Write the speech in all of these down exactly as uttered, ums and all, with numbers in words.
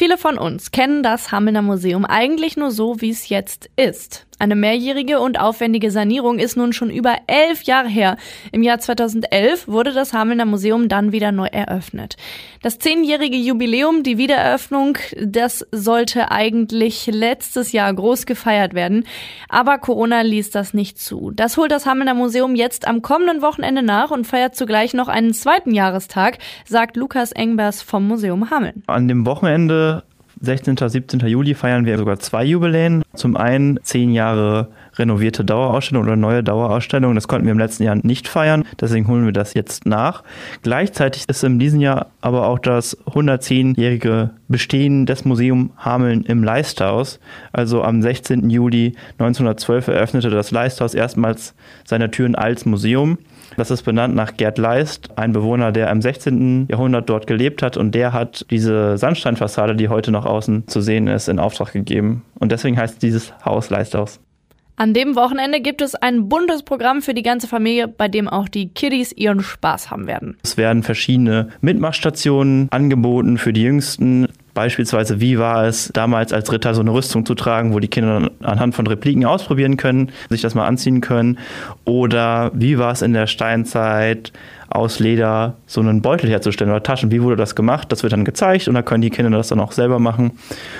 Viele von uns kennen das Hamelner Museum eigentlich nur so, wie es jetzt ist. Eine mehrjährige und aufwendige Sanierung ist nun schon über elf Jahre her. Im Jahr zweitausendelf wurde das Hamelner Museum dann wieder neu eröffnet. Das zehnjährige Jubiläum, die Wiedereröffnung, das sollte eigentlich letztes Jahr groß gefeiert werden. Aber Corona ließ das nicht zu. Das holt das Hamelner Museum jetzt am kommenden Wochenende nach und feiert zugleich noch einen zweiten Jahrestag, sagt Lukas Engbers vom Museum Hameln. An dem Wochenende sechzehnten, siebzehnten Juli feiern wir sogar zwei Jubiläen. Zum einen zehn Jahre renovierte Dauerausstellung oder neue Dauerausstellung. Das konnten wir im letzten Jahr nicht feiern, deswegen holen wir das jetzt nach. Gleichzeitig ist in diesem Jahr aber auch das hundertzehnjährige Bestehen des Museum Hameln im Leisthaus. Also am sechzehnten Juli neunzehnhundertzwölf eröffnete das Leisthaus erstmals seine Türen als Museum. Das ist benannt nach Gerd Leist, ein Bewohner, der im sechzehnten Jahrhundert dort gelebt hat, und der hat diese Sandsteinfassade, die heute noch außen zu sehen ist, in Auftrag gegeben. Und deswegen heißt dieses Haus Leisthaus. An dem Wochenende gibt es ein buntes Programm für die ganze Familie, bei dem auch die Kiddies ihren Spaß haben werden. Es werden verschiedene Mitmachstationen angeboten für die Jüngsten. Beispielsweise, wie war es damals als Ritter so eine Rüstung zu tragen, wo die Kinder anhand von Repliken ausprobieren können, sich das mal anziehen können. Oder wie war es in der Steinzeit, aus Leder so einen Beutel herzustellen oder Taschen. Wie wurde das gemacht? Das wird dann gezeigt und da können die Kinder das dann auch selber machen.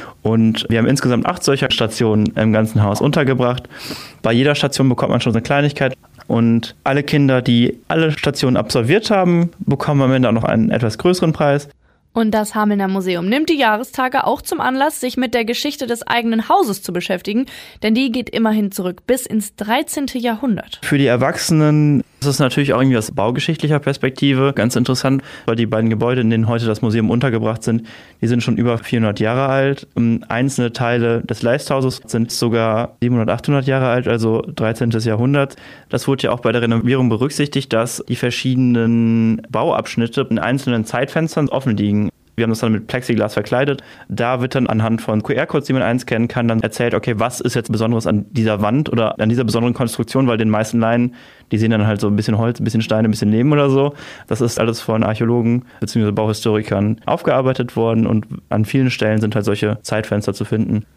Und wir haben insgesamt acht solcher Stationen im ganzen Haus untergebracht. Bei jeder Station bekommt man schon so eine Kleinigkeit. Und alle Kinder, die alle Stationen absolviert haben, bekommen am Ende auch noch einen etwas größeren Preis. Und das Hamelner Museum nimmt die Jahrestage auch zum Anlass, sich mit der Geschichte des eigenen Hauses zu beschäftigen, denn die geht immerhin zurück bis ins dreizehnten Jahrhundert. Für die Erwachsenen ist es natürlich auch irgendwie aus baugeschichtlicher Perspektive ganz interessant, weil die beiden Gebäude, in denen heute das Museum untergebracht sind, die sind schon über vierhundert Jahre alt. Einzelne Teile des Leisthauses sind sogar siebenhundert, achthundert Jahre alt, also dreizehnten Jahrhundert. Das wurde ja auch bei der Renovierung berücksichtigt, dass die verschiedenen Bauabschnitte in einzelnen Zeitfenstern offen liegen. Wir haben das dann mit Plexiglas verkleidet. Da wird dann anhand von Q R-Codes, die man einscannen kann, dann erzählt, okay, was ist jetzt Besonderes an dieser Wand oder an dieser besonderen Konstruktion, weil den meisten Laien, die sehen dann halt so ein bisschen Holz, ein bisschen Steine, ein bisschen Lehm oder so. Das ist alles von Archäologen bzw. Bauhistorikern aufgearbeitet worden und an vielen Stellen sind halt solche Zeitfenster zu finden.